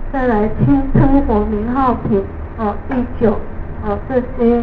再来亲称佛名号品第9这些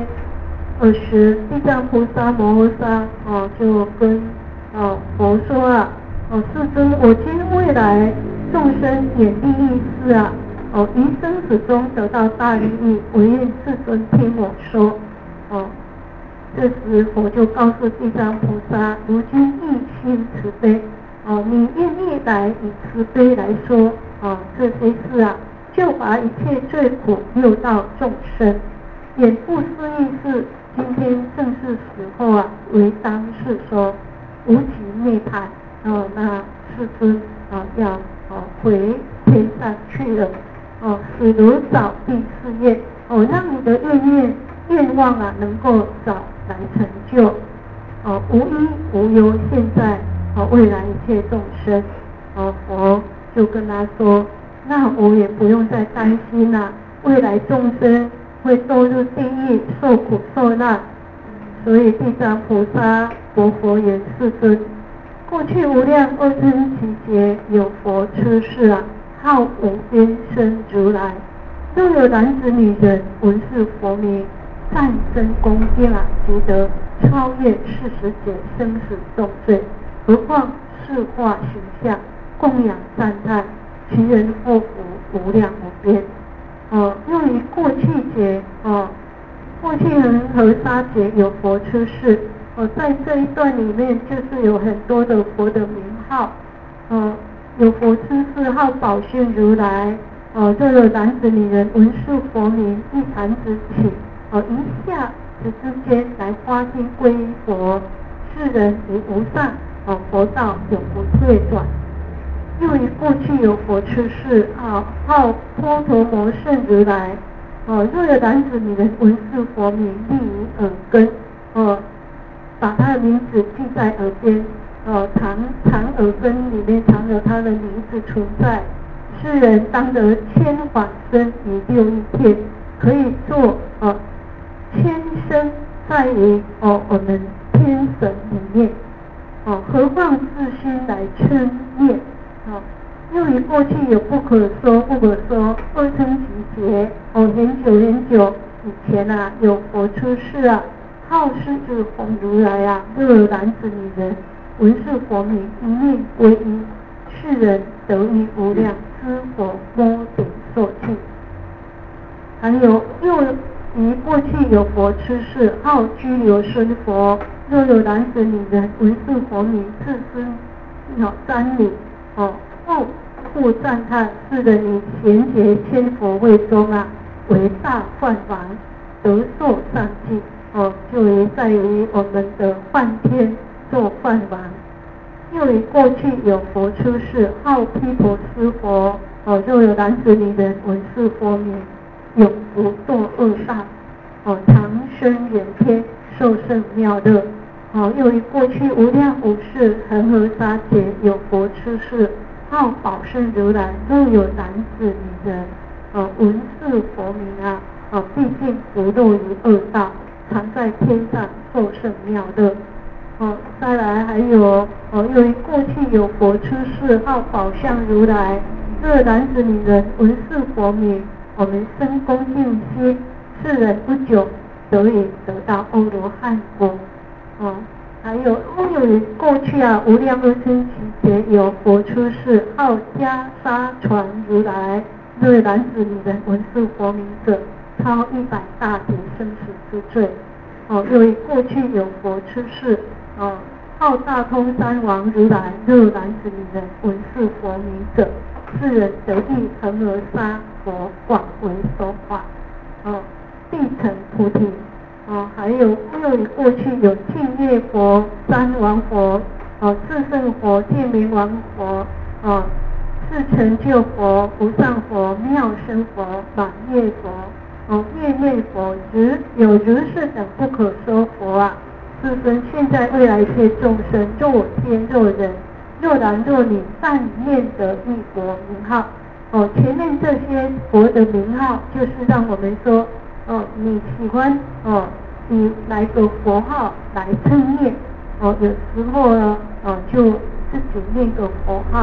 20地藏菩萨摩诃萨就跟佛说啊世尊，我今未来众生眼利益事啊于生死中得到大利益，唯愿世尊听我说这时佛就告诉地藏菩萨，如今一心慈悲你愿意来以慈悲来说这些事啊，就把一切罪苦诱到众生，眼不思议事，今天正是时候啊，为当是说无极涅槃那世尊要回天上去了死如早第4愿让你的愿望啊能够早来成就无依无忧，现在未来一切众生佛就跟他说，那我也不用再担心啦未来众生会堕入地狱受苦受难。所以地藏菩萨佛言，世尊，过去无量恶生期劫，有佛出世啊，号无边身如来，若有男子女人闻是佛名，赞真恭敬啊，即得超越40劫生死重罪。何况世化形象，供养赞叹，其人祸福无量无边又于过去劫过去恒河沙劫有佛出世在这一段里面就是有很多的佛的名号有佛出世号宝训如来若有男子女人闻是佛名，一弹指起一下子之间来发心皈依佛，世人于无上佛道永不退转。又于过去有佛出世号波罗摩圣如来若有男子女人闻是佛名，立于耳根把他的名字记在耳边藏耳根里面藏有他的名字存在，世人当得千法身于6亿天，可以做千身在于我们天神里面何况自心来称念又于过去有不可说恶生集劫很久以前啊，有佛出世啊，号狮子红如来啊，若有男子女人闻是佛名，一念皈依，世人得于无量知佛摩顶受记。还有又于过去有佛出世，号居留孙佛，若有男子女人闻是佛名，自身瞻礼复赞叹，世人于贤劫千佛位中啊，为大梵王，得受上记就于在于我们的梵天做梵王。又于过去有佛出世，号毗婆尸佛若有男子女人闻是佛名，永不堕恶道长生人天，受胜妙乐又于过去无量无世恒河沙劫有佛出世，号宝胜如来，若有男子女人闻是佛名啊毕竟不落于恶道，常在天上受胜妙乐再来还有由于过去有佛出世，号宝相如来，若男子女人闻是佛名，我们生恭敬心，世人不久得到阿罗汉果还有由于过去啊无量恶生期劫有佛出世，号袈裟传如来，若有男子女人闻是佛名者，超100大劫生死之罪由于过去有佛出世号大通三王如来，若有男子女人闻是佛名者，世人得遇恒河沙佛广为手法必成菩提还有由于过去有净业佛、三王佛至圣佛、界明王佛是成就佛、无上佛、妙身佛、满业佛月面佛，有如是等不可说佛啊。世尊，现在未来一切众生，若天若人，若男若女，但念得一佛名号前面这些佛的名号，就是让我们说你喜欢以哪个佛号来称念有时候呢就自己念个佛号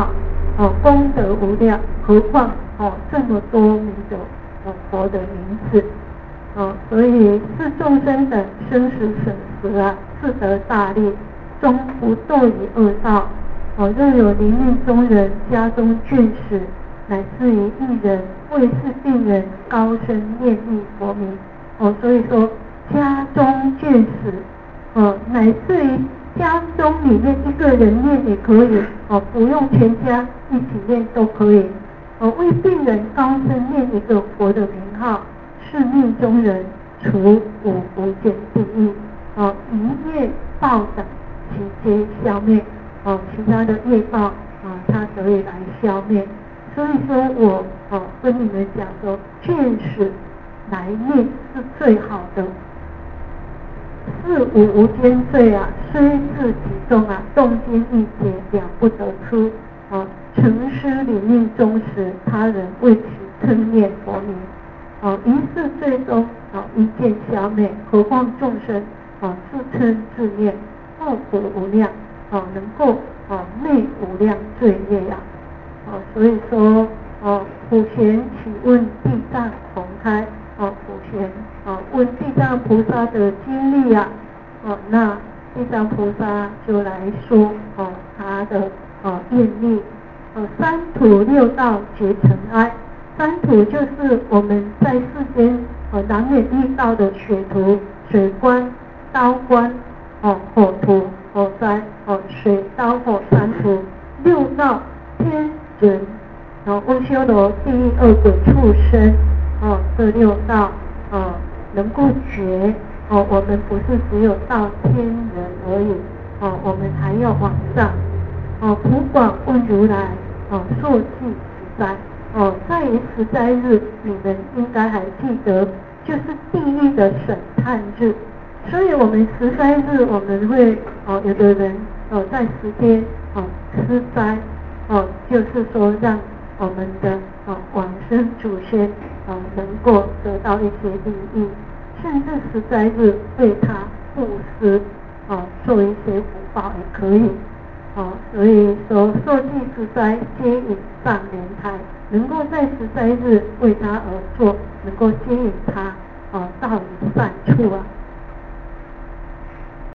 功德无量，何况这么多名的佛的名字。所以是众生等生死损失啊，自得大利，终不堕于恶道。若有临命中人家中眷属，乃至于一人为是病人高声念念佛名。所以说家中眷属，乃至于家中里面一个人念也可以，不用全家一起念都可以。为病人高声念一个佛的名号，是命中人除五无间地狱，一业报等其皆消灭，其他的业报它可以来消灭。所以说我跟你们讲说，眷属来念是最好的。四五无间罪啊，虽至其中啊，动经一劫了不得出。诚师领命终时，他人为其称念佛名，于是最终一见消灭。何况众生自称自念，报国无量，能够灭无量罪业啊。所以说普贤启问地藏宏开，普贤问地藏菩萨的经历啊，那地藏菩萨就来说他的愿力。三途六道皆尘埃，三途就是我们在世间难免遇到的血途、水关、刀关、火途、火灾、水刀火三途。六道天人、阿修罗、地狱、恶鬼、畜生，这六道能够觉，我们不是只有到天人而已，我们还要往上。普广问如来，朔记十灾。在于十灾日，你们应该还记得，就是地狱的审判日。所以我们十灾日，我们会有的人在10天吃斋，就是说让我们的往生祖先能够得到一些利益，甚至十灾日为他布施做一些福报也可以。所以说朔记十灾接引上莲台，能够在十灾日为他而做，能够接引他到于善处啊。